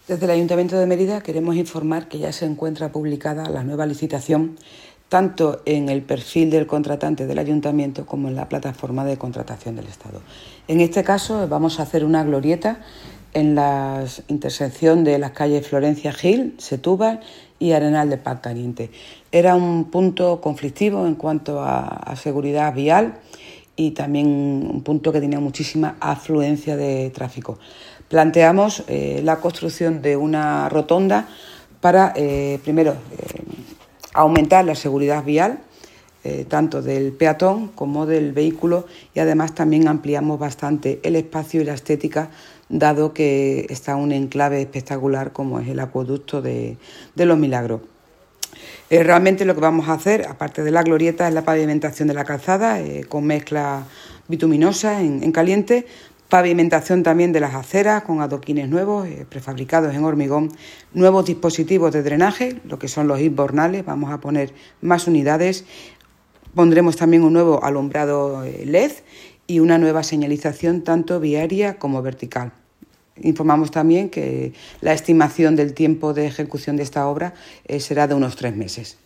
Desde el Ayuntamiento de Mérida queremos informar que ya se encuentra publicada la nueva licitación tanto en el perfil del contratante del Ayuntamiento como en la plataforma de contratación del Estado. En este caso vamos a hacer una glorieta en la intersección de las calles Florencia Gil, Setúbal y Arenal de Paz Caliente. Era un punto conflictivo en cuanto a seguridad vial y también un punto que tenía muchísima afluencia de tráfico. Planteamos la construcción de una rotonda para, primero, aumentar la seguridad vial, tanto del peatón como del vehículo, y además también ampliamos bastante el espacio y la estética, dado que está un enclave espectacular como es el acueducto de Los Milagros. Realmente lo que vamos a hacer, aparte de la glorieta, es la pavimentación de la calzada con mezcla bituminosa en caliente, pavimentación también de las aceras con adoquines nuevos, prefabricados en hormigón, nuevos dispositivos de drenaje, lo que son los invernales, vamos a poner más unidades, pondremos también un nuevo alumbrado LED y una nueva señalización tanto viaria como vertical. Informamos también que la estimación del tiempo de ejecución de esta obra será de unos 3 meses.